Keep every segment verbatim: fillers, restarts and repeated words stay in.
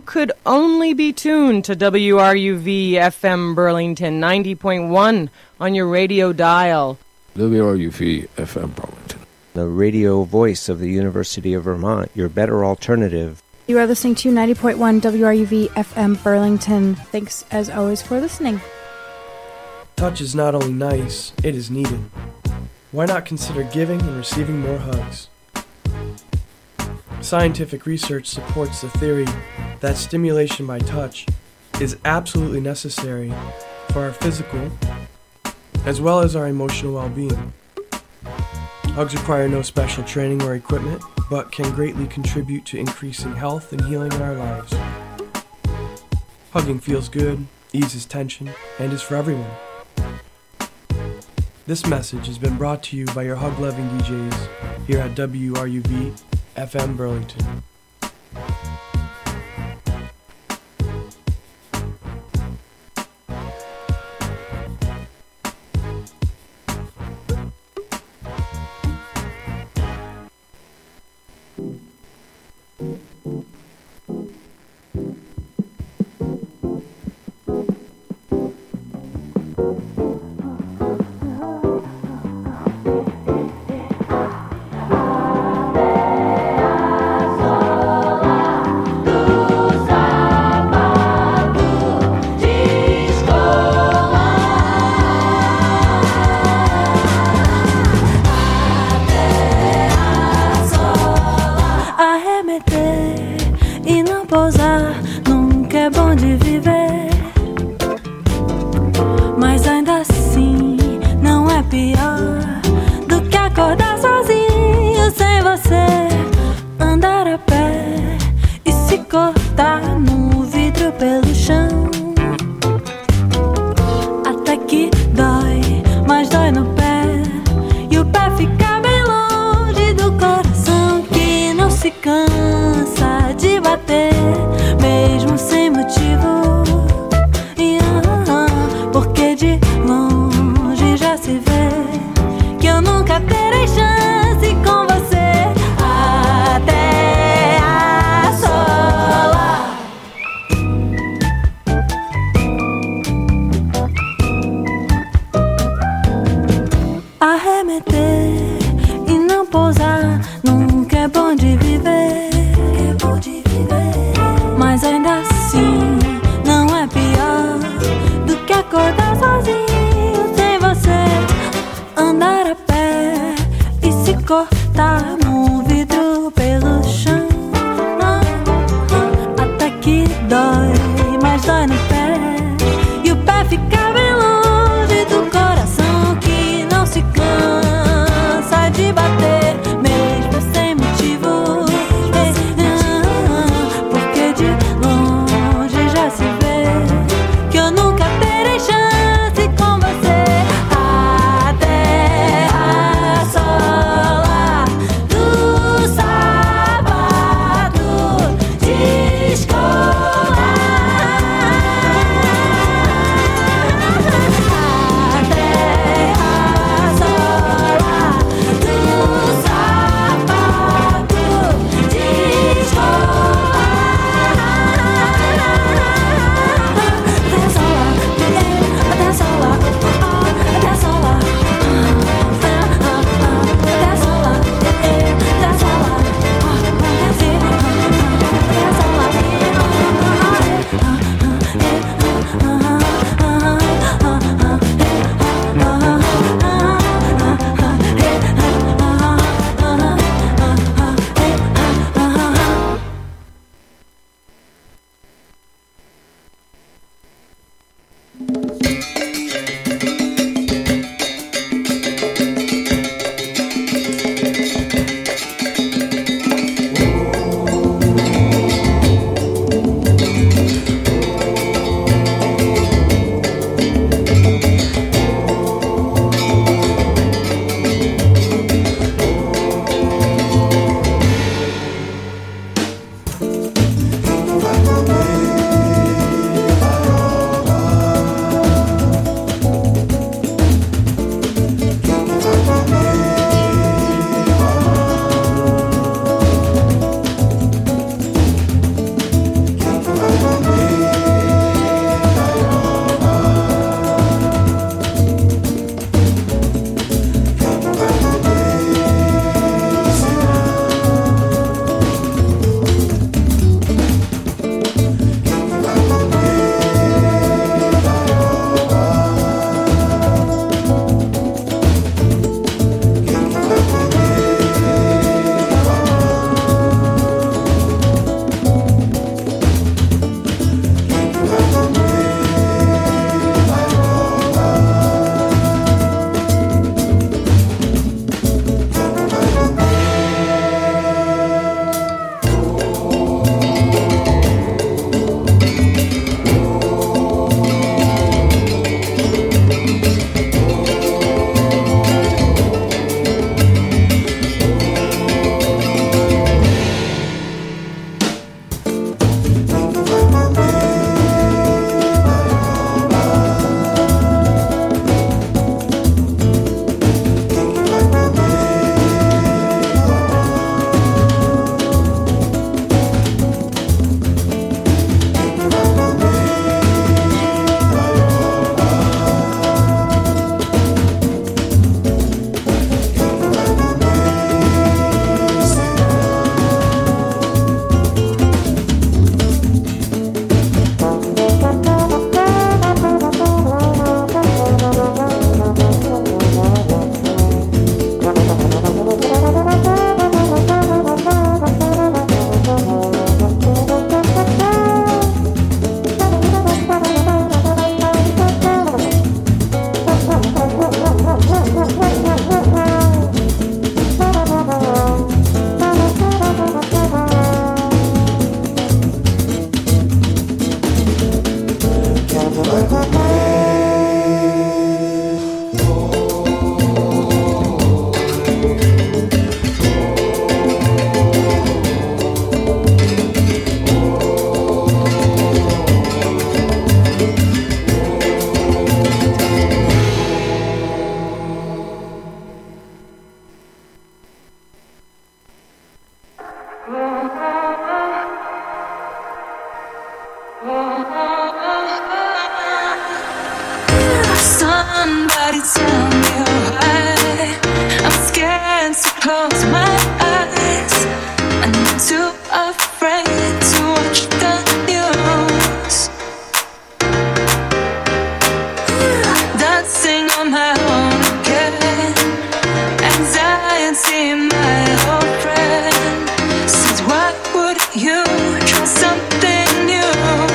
could only be tuned to W R U V F M Burlington ninety point one on your radio dial. W R U V F M Burlington, the radio voice of the University of Vermont, your better alternative. You are listening to ninety point one W R U V F M Burlington. Thanks, as always, for listening. Touch is not only nice, it is needed. Why not consider giving and receiving more hugs? Scientific research supports the theory that stimulation by touch is absolutely necessary for our physical as well as our emotional well-being. Hugs require no special training or equipment, but can greatly contribute to increasing health and healing in our lives. Hugging feels good, eases tension, and is for everyone. This message has been brought to you by your hug-loving D Js here at W R U V F M Burlington. Até a sola do sábado. Somebody tell me why I'm scared to close my eyes. I'm too afraid to watch the news. Dancing on my own again. Anxiety, my old friend, says why would you try something new?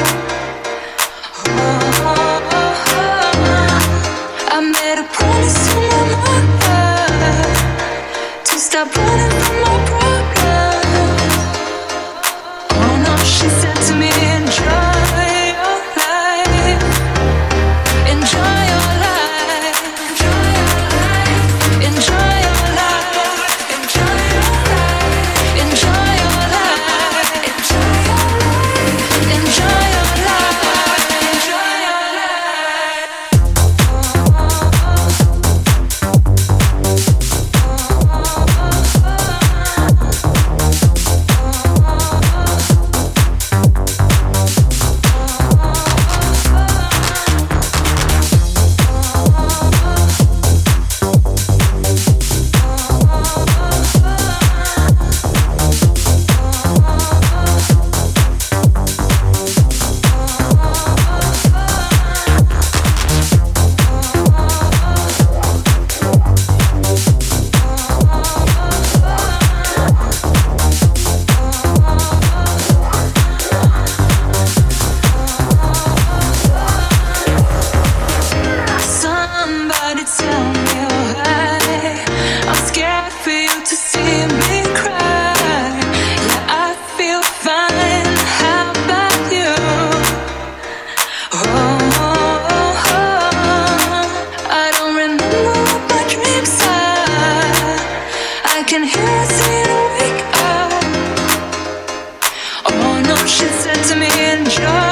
Oh, oh, oh. I made a promise to my mother to stop running from my problems. Oh no, she said to me, enjoy your life, enjoy your life, enjoy your life, enjoy your life, enjoy your life, enjoy your life, enjoy your life, enjoy your Somebody tell me why I'm scared for you to see me cry. Yeah, I feel fine. How about you? Oh, oh, oh. I don't remember what my dreams are. I can hear it saying wake up. Oh no, she said to me, enjoy